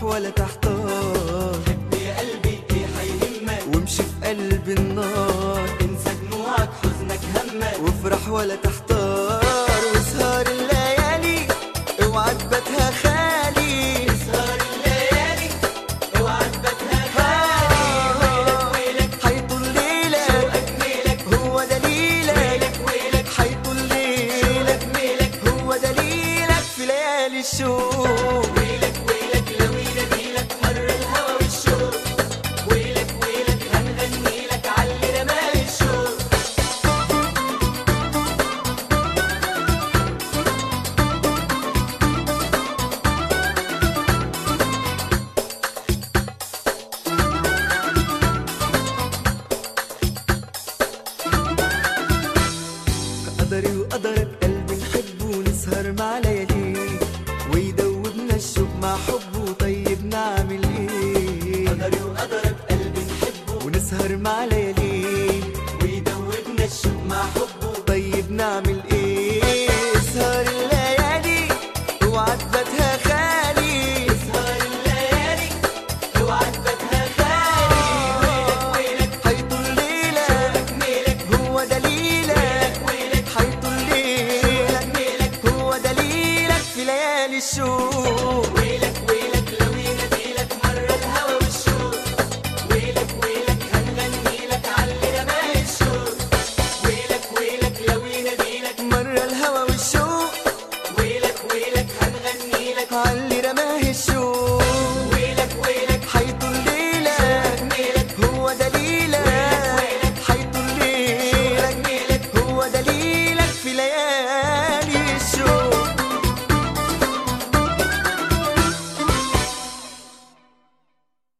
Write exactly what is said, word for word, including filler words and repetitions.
ولا تحتار. حب يا قلبي ايه هيهمك، وامشي في قلب النار، انسى دموعك حزنك همك، وافرح ولا تحتار. وسهر الليالي اوعى تباتها خالي، اسهر الليالي اوعى تباتها خالي. ويلك ويلك حيطول ليلك شوقك ميلك، هو دليلك، ويلك ويلك حيطول ليلك شوقك ميلك، هو دليلك في ليالي الشوق. ويلك ويلك لو يناديلك مر الهوى والشوق، ويلك ويلك هنغنيلك علي رمال الشوق. قدري وقدرك قلبي نحب ونسهر مع لياليه، ويدوبنا الشوق مع حبه. طيب نعمل ايه؟ قدري وقدرك قلبي نحبه، ونسهر مع لياليه، ويدوبنا الشوق مع حبه. طيب نعمل